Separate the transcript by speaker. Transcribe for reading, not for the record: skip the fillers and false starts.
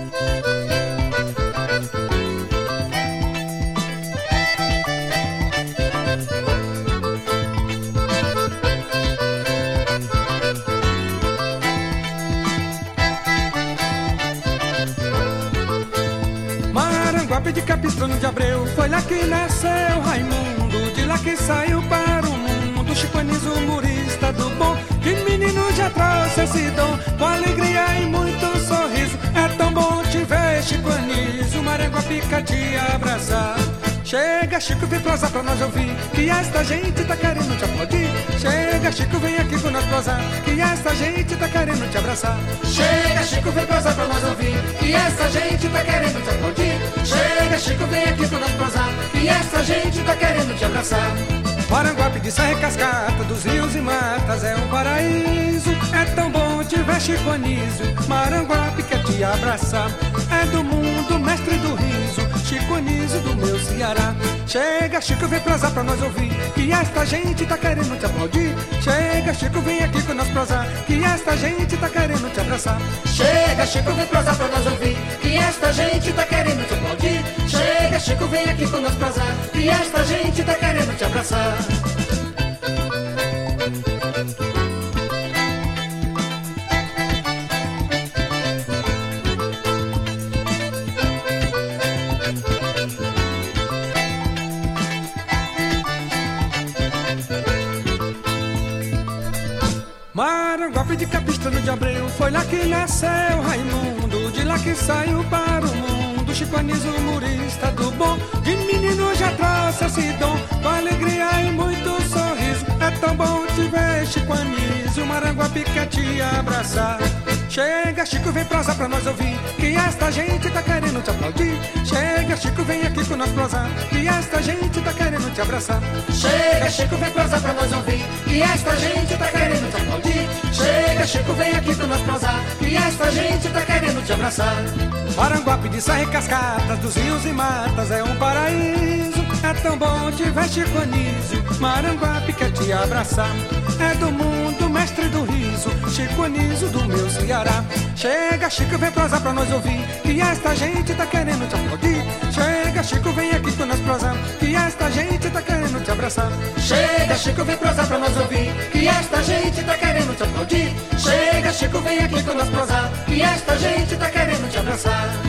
Speaker 1: Maranguape de Capistrano de Abreu, foi lá que nasceu Raimundo, de lá que saiu para o mundo Chico Anísio, humorista do bom, que menino já trouxe esse dom, com alegria e muito sorriso. É tão bom te ver, Chico Anísio, Maranguape quer te abraçar. Chega, Chico, vem prosar pra nós ouvir, que esta gente tá querendo te aplaudir. Chega, Chico, vem aqui com nós prosar, que esta gente tá querendo te abraçar.
Speaker 2: Chega, Chico, vem prosar pra nós ouvir, que esta gente tá querendo te aplaudir. Chega, Chico, vem aqui com nós prosar, que esta gente tá querendo te abraçar.
Speaker 1: Maranguape de Serra e Cascata, dos rios e matas, é um paraíso. É tão bom te ver, Chico Anísio, Maranguape quer te abraçar. É do mundo, mestre do riso, Chico Anísio do meu Ceará. Chega, Chico, vem prosar pra nós ouvir, que esta gente tá querendo te aplaudir. Chega, Chico, vem aqui com nós prosar, que esta gente tá querendo te abraçar.
Speaker 2: Chega, Chico, vem prosar pra nós ouvir, que esta gente tá querendo te aplaudir. Chega, Chico, vem aqui com nós prosar, que esta gente tá querendo te abraçar.
Speaker 1: Maranguape de Capistrano de Abreu, foi lá que nasceu Raimundo, de lá que saiu para o mundo Chico Anísio, humorista do bom, de menino já trouxe esse dom, com alegria e muito sorriso. É tão bom te ver, Chico Anísio, Maranguape quer te abraçar. Chega, Chico, vem prosar pra nós ouvir, que esta gente tá querendo te aplaudir. Chega, Chico, vem aqui com nós prosar, que esta gente tá querendo te abraçar.
Speaker 2: Chega, Chico, vem prosar pra nós ouvir, que esta gente tá querendo te aplaudir. Chega, Chico, vem aqui com nós prosar, que esta gente tá querendo te abraçar.
Speaker 1: Maranguape de Serra e Cascatas, dos rios e matas, é um paraíso. É tão bom te ver, Chico Anísio, Maranguape quer te abraçar. É do mundo, mestre do riso, Chico Anísio do meu Ceará. Chega, Chico, vem prosar pra nós ouvir, que esta gente tá querendo te aplaudir. Chega, Chico, vem aqui com nós prosar, que esta gente tá querendo te abraçar.
Speaker 2: Chega, Chico, vem prosar pra nós ouvir, que esta gente tá querendo te aplaudir. Chega, Chico, vem aqui com nós prosar, que esta gente tá querendo te abraçar.